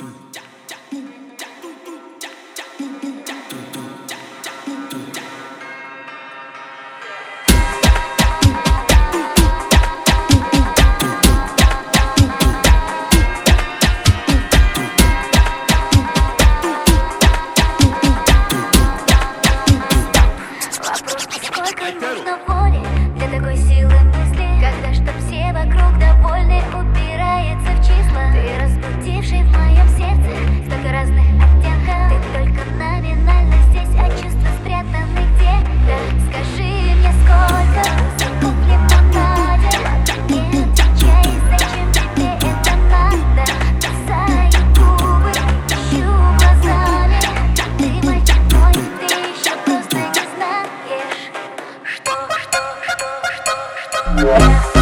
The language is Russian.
Нужно воли для такой силы мысли, когда чтоб все вокруг довольны, упирается в числа. Ты разбудивший в моем сердце столько разных оттенков. Ты только номинально здесь, а чувства спрятаны где-то. Скажи мне, сколько узелков в лимонаде. Не отвечай, зачем тебе это надо. Кусаю губы, ищу глазами. Ты мальчик мой, ты еще просто не знаешь. Что?